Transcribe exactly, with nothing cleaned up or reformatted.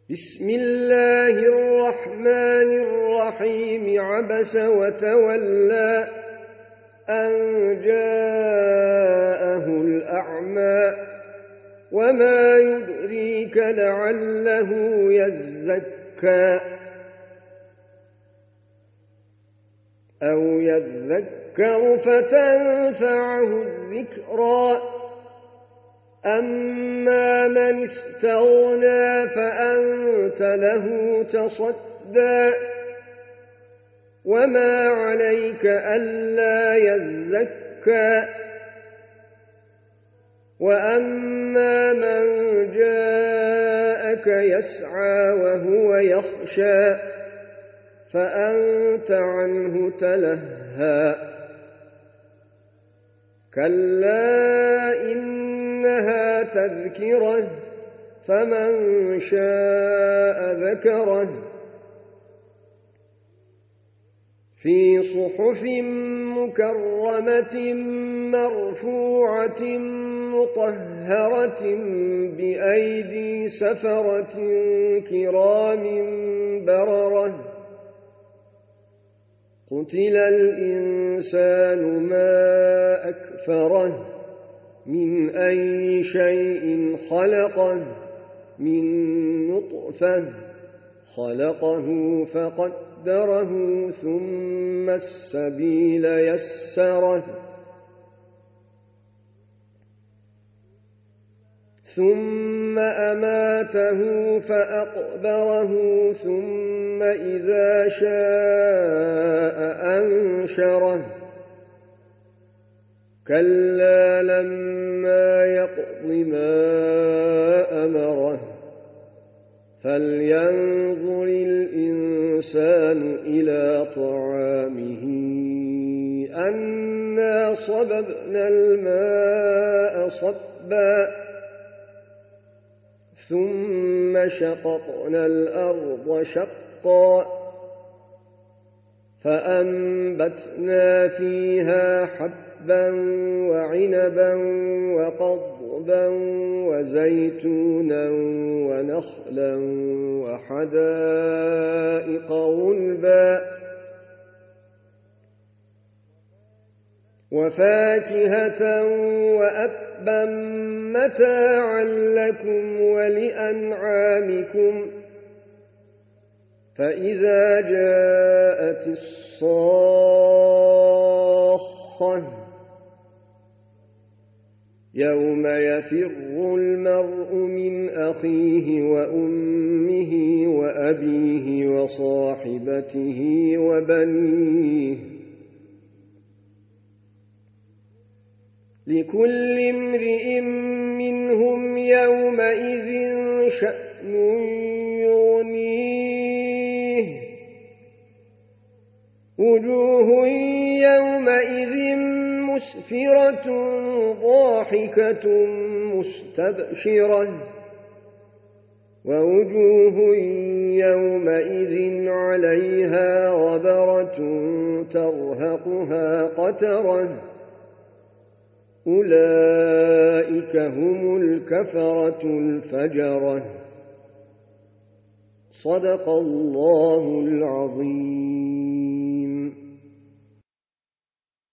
بسم الله الرحمن الرحيم عبس وتولى أن جاءه الأعمى وما يدريك لعله يزكى أو يذكر فتنفعه الذكرى أما من استغنى فأنت له تصدى وما عليك ألا يزكى وأما من جاءك يسعى وهو يخشى فأنت عنه تلهى كلا إنها تذكرة فمن شاء ذكره في صحف مكرمة مرفوعة مطهرة بأيدي سفرة كرام بررة قتل الإنسان ما أكفره من أي شيء خلقه من نطفة خلقه فقدره ثم السبيل يسره ثم أماته فأقبره ثم إذا شاء أنشره كلا لما يقض ما أمره فلينظر الإنسان إلى طعامه أنا صببنا الماء صبا ثم شققنا الأرض شقا فأنبتنا فيها حبا وعنبا وقضبا وزيتونا ونخلا وحدائق غلبا وفاكهة وأبا متاعا لكم ولأنعامكم فإذا جاءت الصاخة يوم يفر المرء من أخيه وأمه وأبيه وصاحبته وبنيه لكل امرئ منهم يومئذ شأن يغنيه وجوه يومئذ مسفرة ضاحكة مستبشرة ووجوه يومئذ عليها غبرة ترهقها قترة أولئك هم الكفرة الفجرة صدق الله العظيم.